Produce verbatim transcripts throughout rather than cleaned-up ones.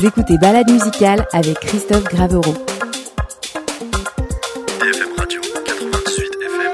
Vous écoutez Balade musicale avec Christophe Gravereau. D F M Radio quatre-vingt-dix-huit F M.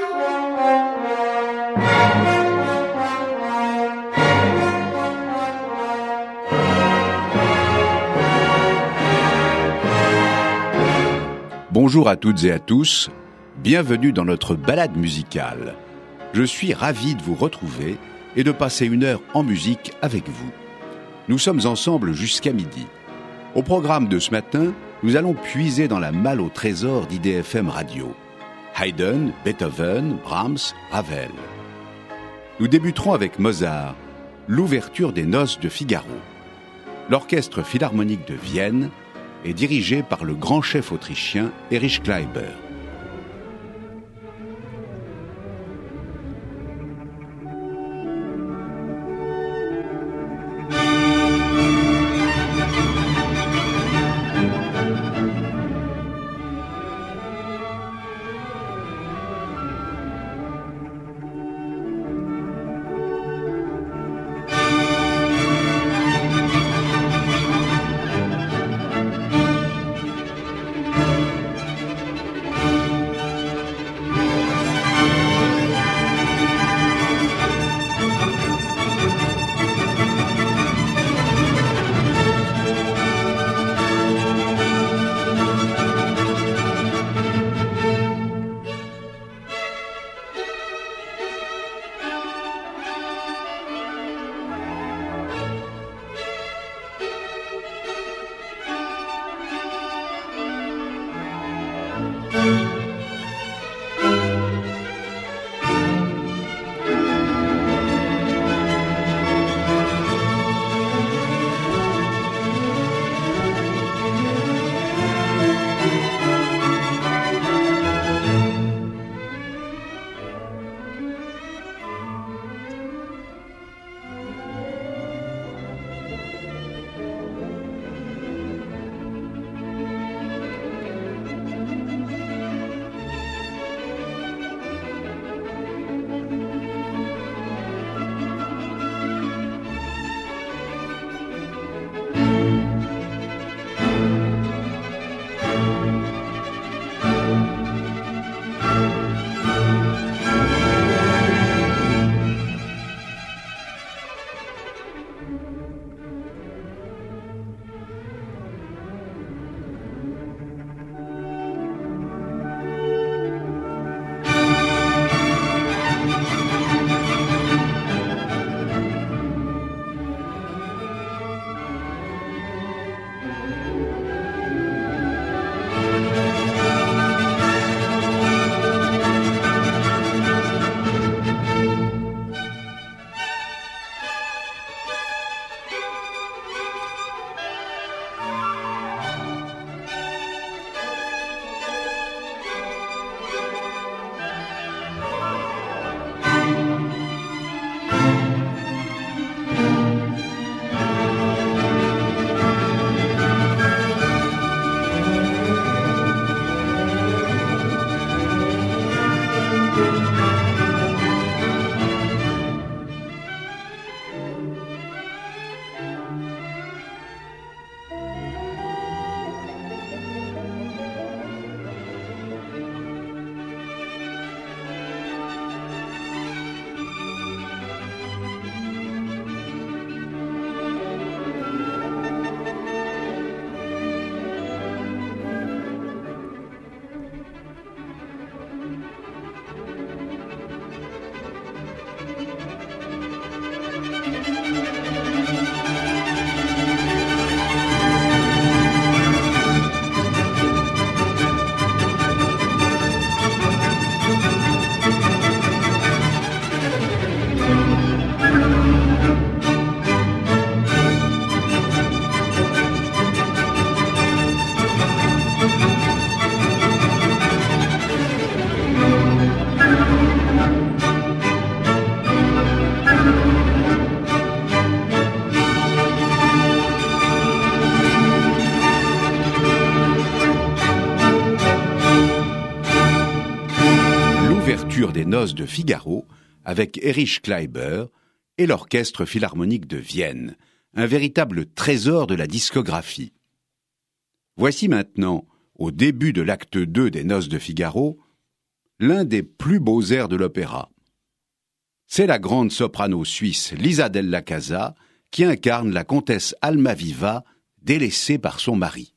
Bonjour à toutes et à tous, bienvenue dans notre balade musicale. Je suis ravi de vous retrouver et de passer une heure en musique avec vous. Nous sommes ensemble jusqu'à midi. Au programme de ce matin, nous allons puiser dans la malle au trésor d'I D F M Radio. Haydn, Beethoven, Brahms, Ravel. Nous débuterons avec Mozart, l'ouverture des Noces de Figaro. L'Orchestre Philharmonique de Vienne est dirigé par le grand chef autrichien Erich Kleiber. Des Noces de Figaro avec Erich Kleiber et l'Orchestre Philharmonique de Vienne, un véritable trésor de la discographie. Voici maintenant, au début de l'acte deux des Noces de Figaro, l'un des plus beaux airs de l'opéra. C'est la grande soprano suisse Lisa Della Casa qui incarne la comtesse Almaviva, délaissée par son mari.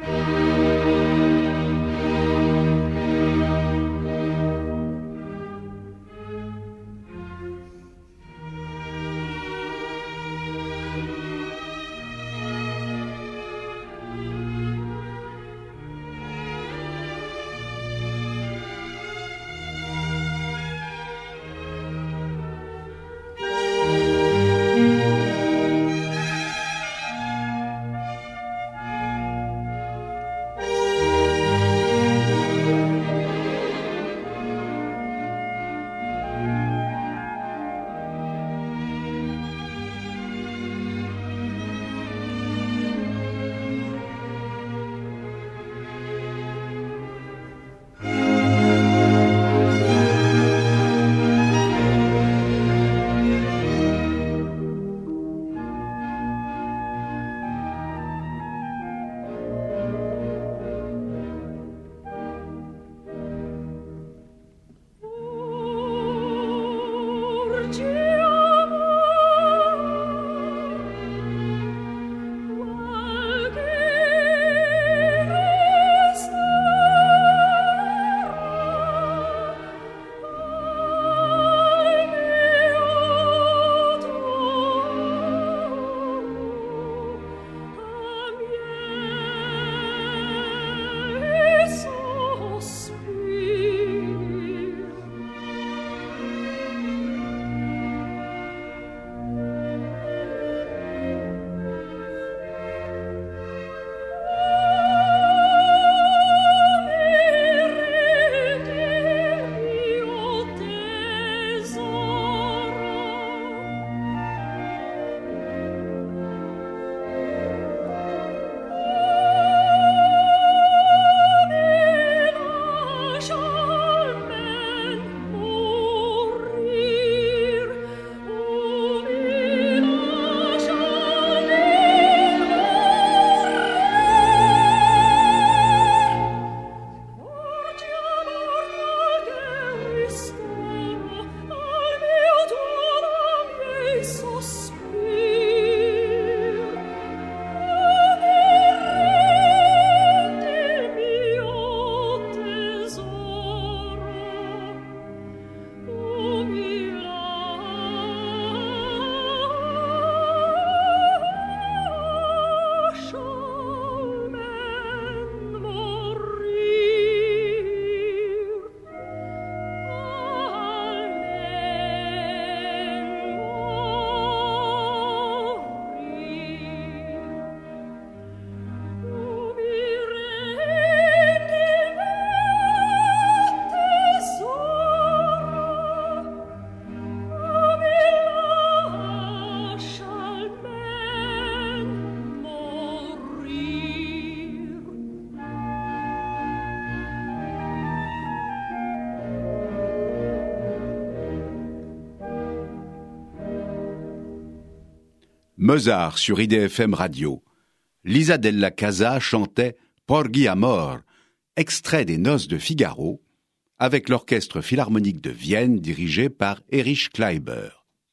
Mozart sur I D F M Radio. Lisa Della Casa chantait Porgy Amor, extrait des Noces de Figaro, avec l'Orchestre Philharmonique de Vienne dirigé par Erich Kleiber.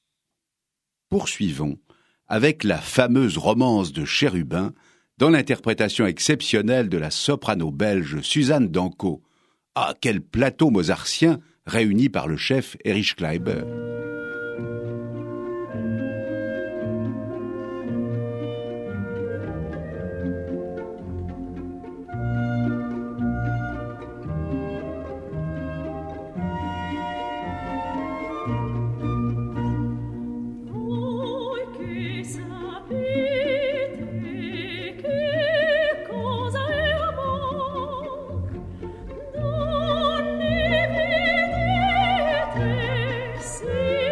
Poursuivons avec la fameuse romance de Chérubin dans l'interprétation exceptionnelle de la soprano belge Suzanne Danko. Ah, quel plateau mozartien réuni par le chef Erich Kleiber. See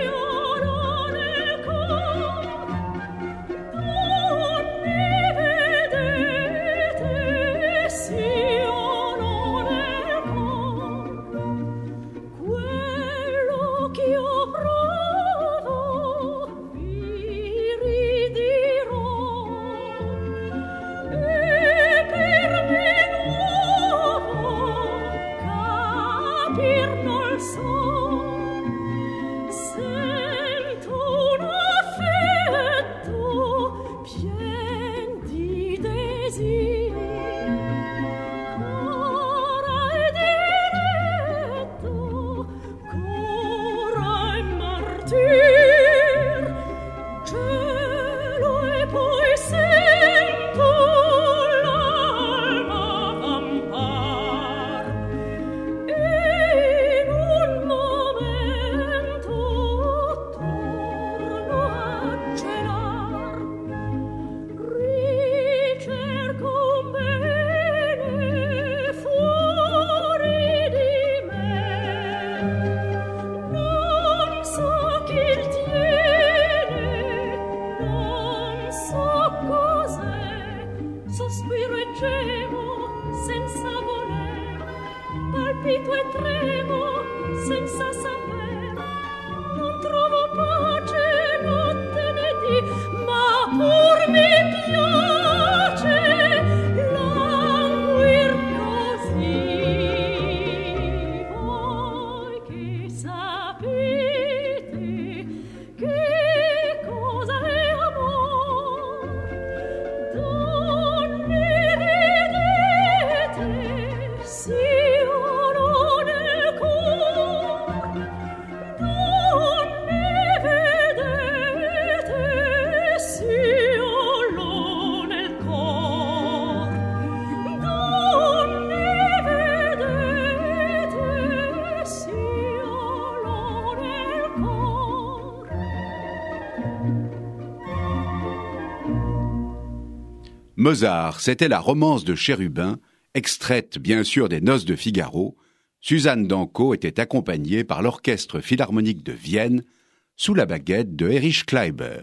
Mozart, c'était la romance de Chérubin, extraite bien sûr des Noces de Figaro. Suzanne Danko était accompagnée par l'Orchestre Philharmonique de Vienne, sous la baguette de Erich Kleiber.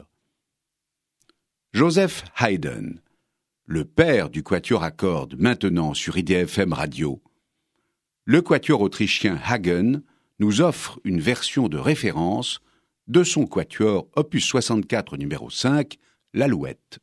Joseph Haydn, le père du quatuor à cordes maintenant sur I D F M Radio. Le quatuor autrichien Hagen nous offre une version de référence de son quatuor opus soixante-quatre numéro cinq, l'Alouette.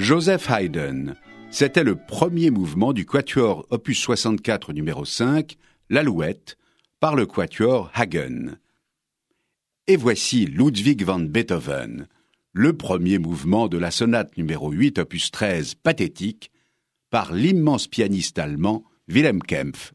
Joseph Haydn. C'était le premier mouvement du quatuor opus soixante-quatre numéro cinq, l'Alouette, par le quatuor Hagen. Et voici Ludwig van Beethoven, le premier mouvement de la sonate numéro huit opus treize, Pathétique, par l'immense pianiste allemand Wilhelm Kempff.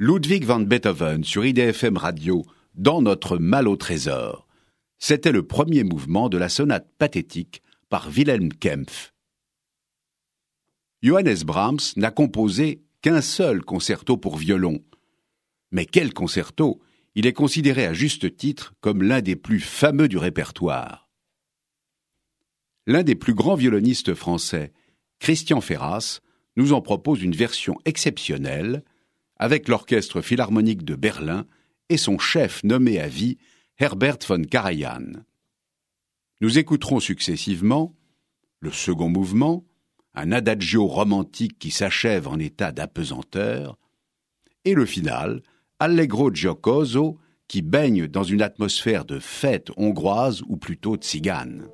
Ludwig van Beethoven sur I D F M Radio dans notre Mal au trésor. C'était le premier mouvement de la sonate pathétique par Wilhelm Kempff. Johannes Brahms n'a composé qu'un seul concerto pour violon. Mais quel concerto! Il est considéré à juste titre comme l'un des plus fameux du répertoire. L'un des plus grands violonistes français, Christian Ferras, nous en propose une version exceptionnelle avec l'Orchestre Philharmonique de Berlin et son chef nommé à vie, Herbert von Karajan. Nous écouterons successivement le second mouvement, un adagio romantique qui s'achève en état d'apesanteur, et le final, Allegro giocoso, qui baigne dans une atmosphère de fête hongroise ou plutôt tzigane.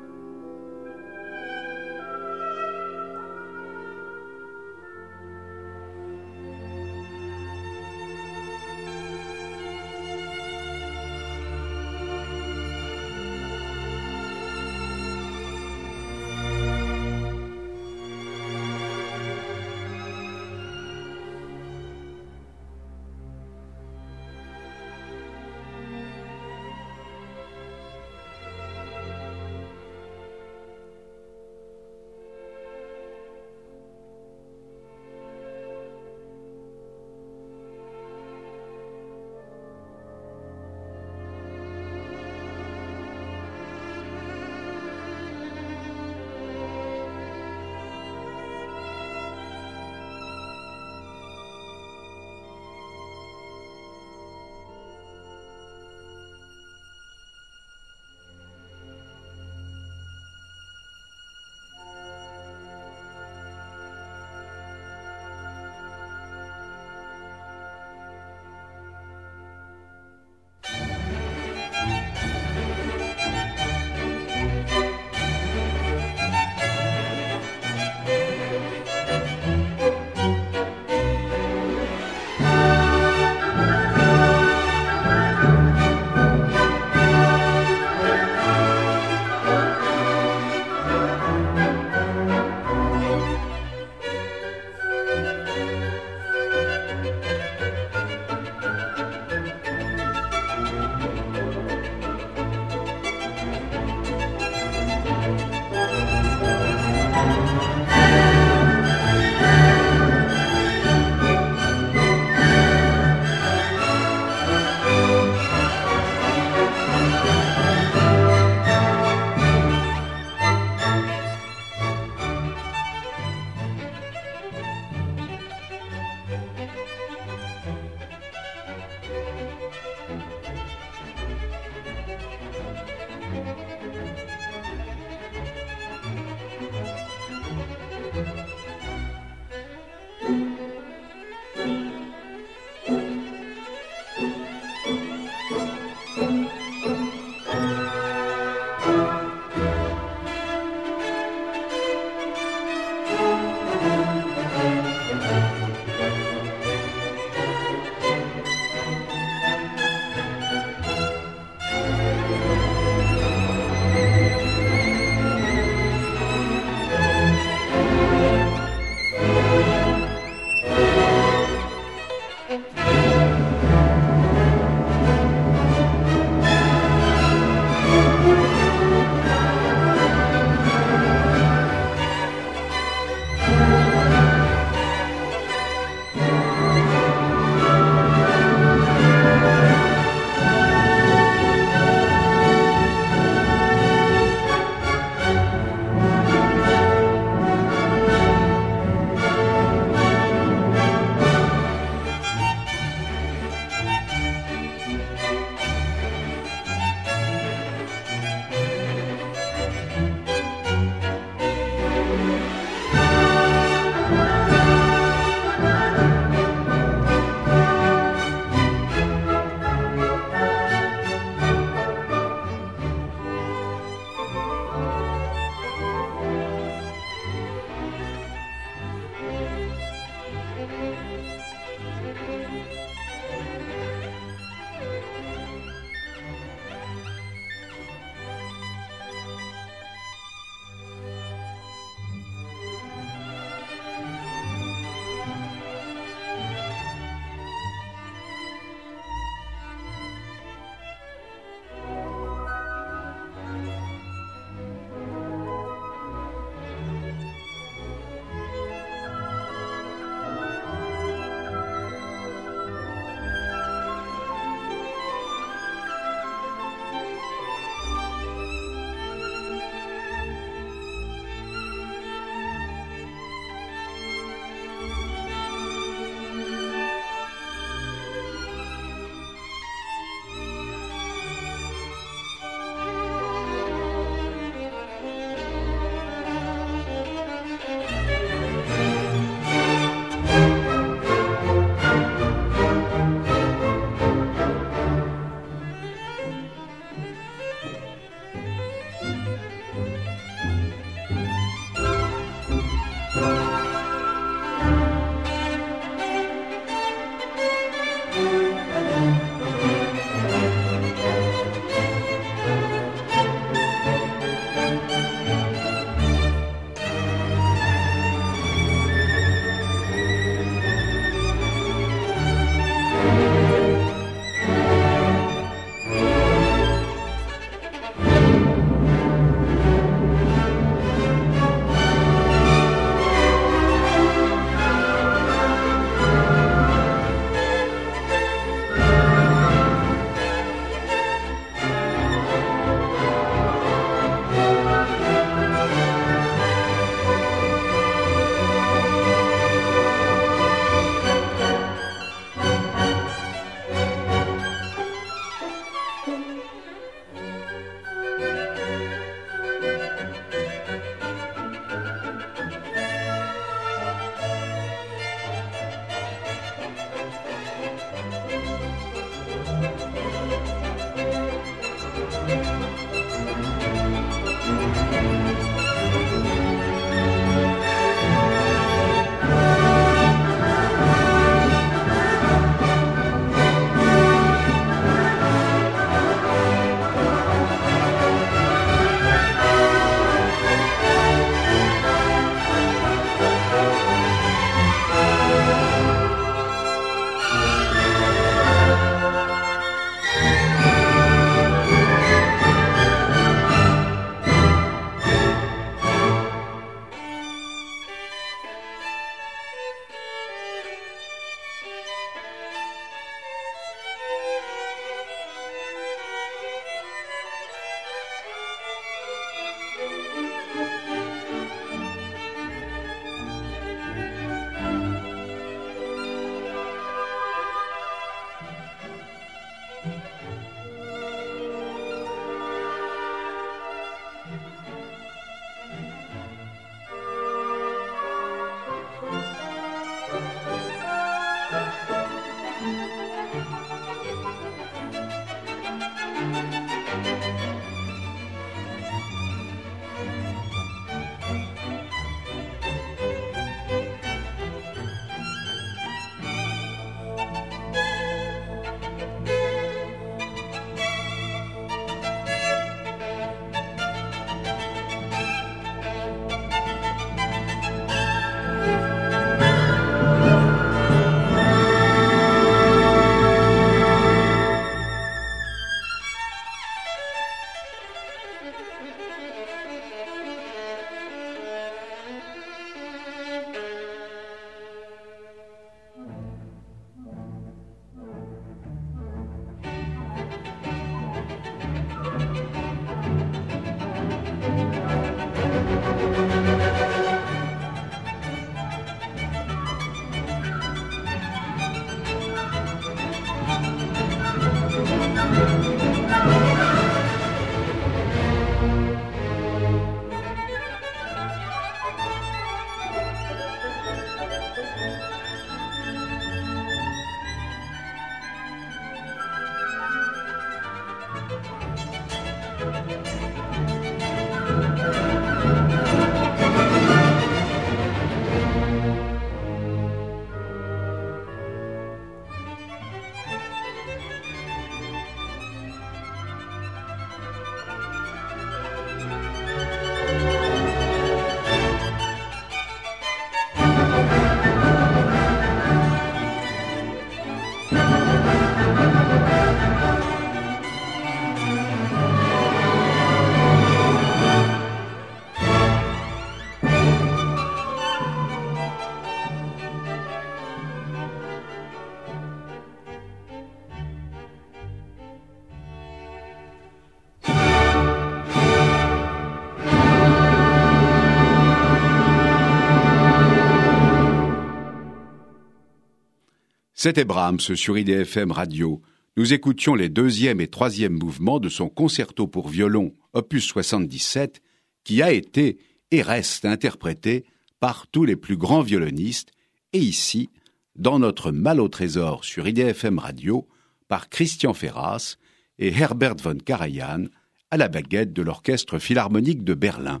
C'était Brahms sur I D F M Radio. Nous écoutions les deuxième et troisième mouvements de son concerto pour violon, opus soixante-dix-sept, qui a été et reste interprété par tous les plus grands violonistes, et ici, dans notre Mal au trésor sur I D F M Radio, par Christian Ferras et Herbert von Karajan à la baguette de l'Orchestre Philharmonique de Berlin.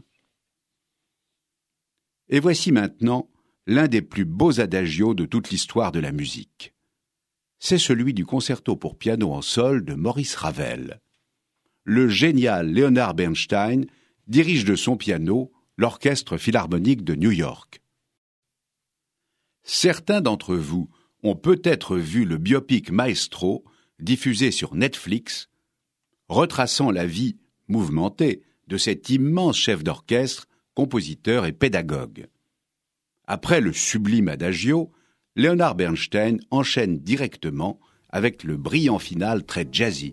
Et voici maintenant l'un des plus beaux adagios de toute l'histoire de la musique. C'est celui du concerto pour piano en sol de Maurice Ravel. Le génial Leonard Bernstein dirige de son piano l'Orchestre Philharmonique de New York. Certains d'entre vous ont peut-être vu le biopic Maestro, diffusé sur Netflix, retraçant la vie mouvementée de cet immense chef d'orchestre, compositeur et pédagogue. Après le sublime adagio, Leonard Bernstein enchaîne directement avec le brillant final très jazzy.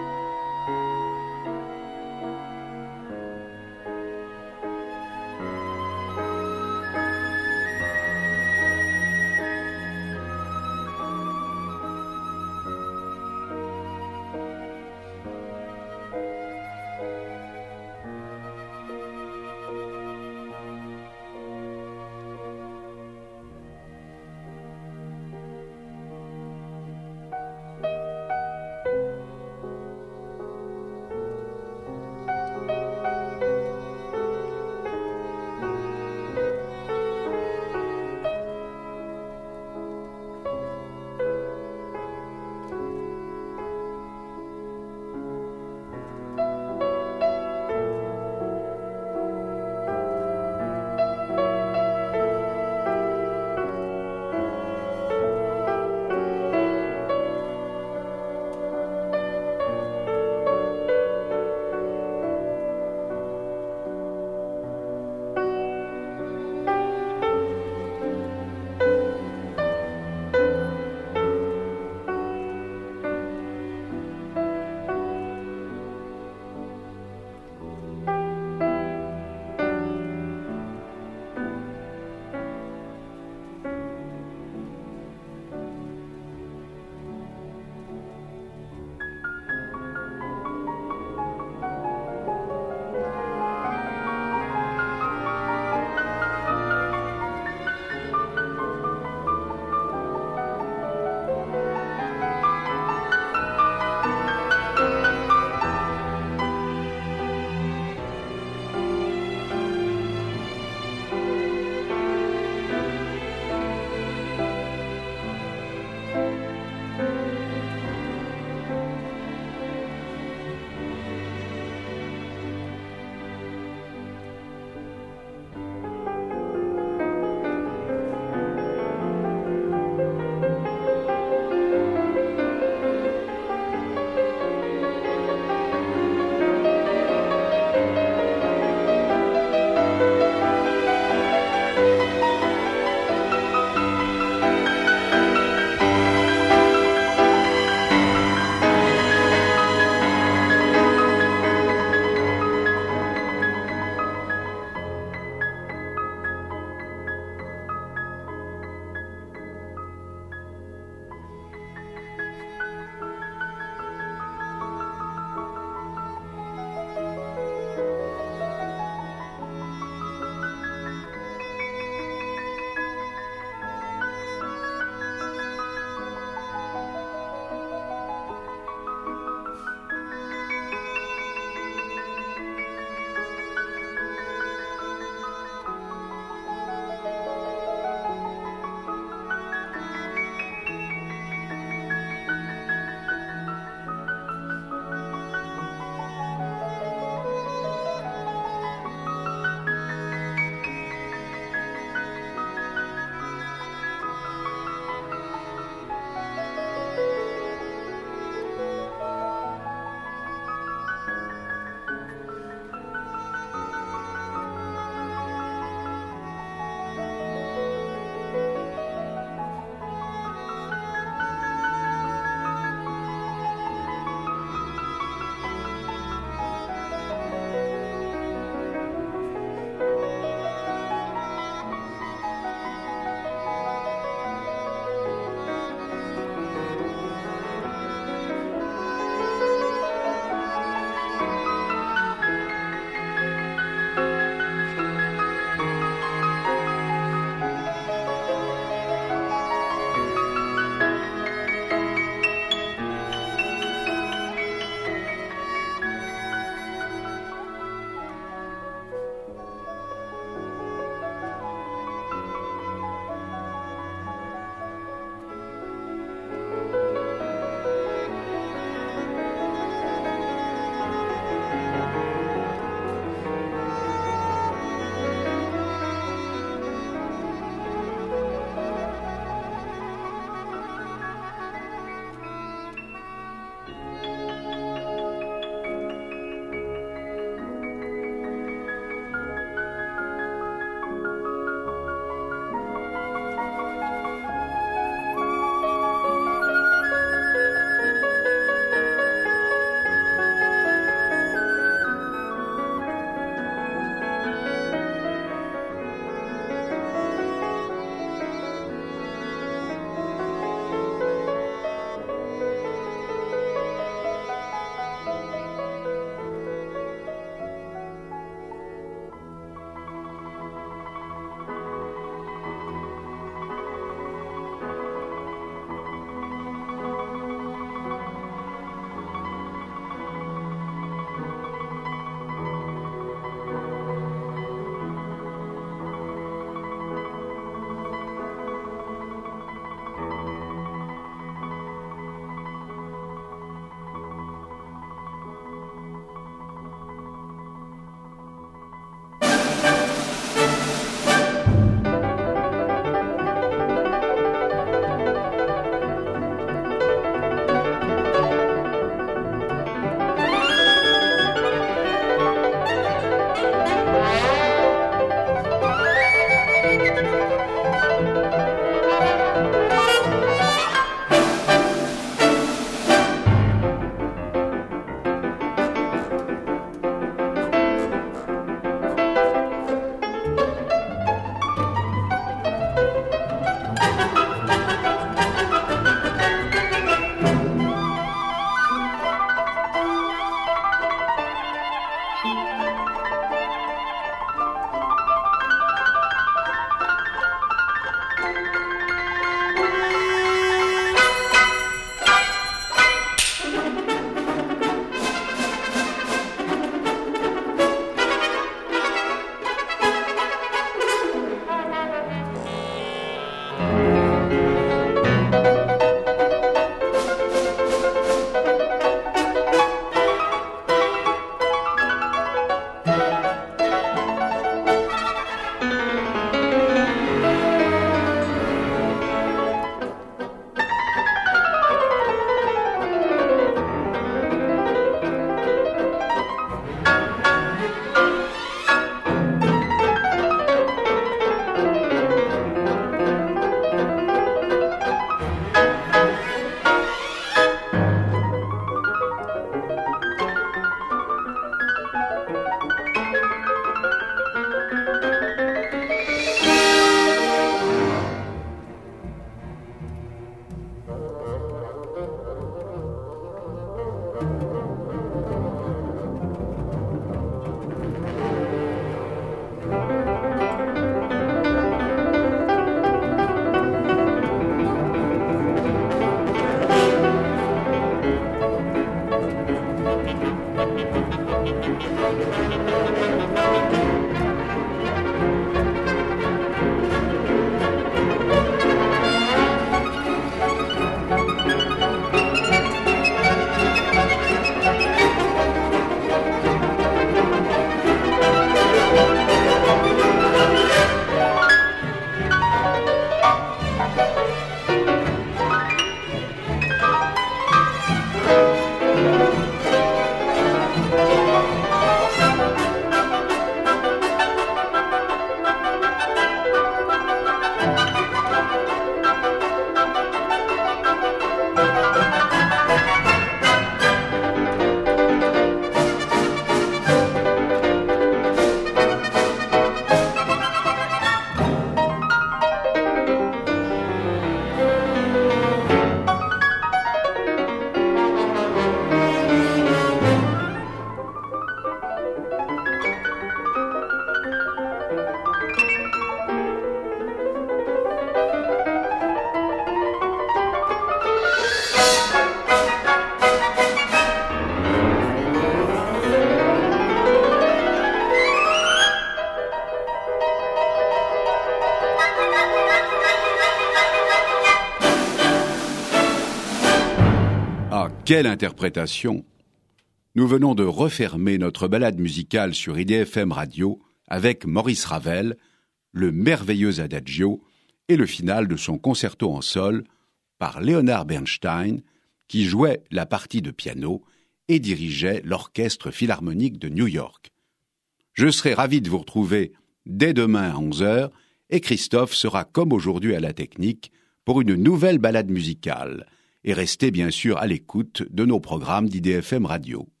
Quelle interprétation! Nous venons de refermer notre balade musicale sur I D F M Radio avec Maurice Ravel, le merveilleux Adagio et le final de son concerto en sol par Leonard Bernstein, qui jouait la partie de piano et dirigeait l'Orchestre Philharmonique de New York. Je serai ravi de vous retrouver dès demain à onze heures et Christophe sera comme aujourd'hui à la technique pour une nouvelle balade musicale. Et restez bien sûr à l'écoute de nos programmes d'I D F M Radio.